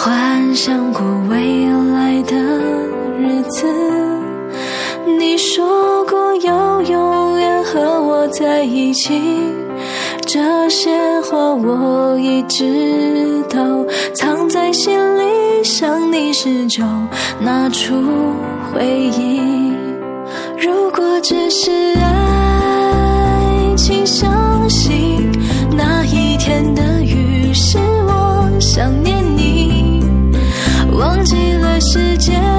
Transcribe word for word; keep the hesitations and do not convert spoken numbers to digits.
幻想过未来的日子，你说过要永远和我在一起，这些话我一直都藏在心里，想你时就拿出回忆。如果只是爱情，相信那一天的雨是我想念你，忘记了时间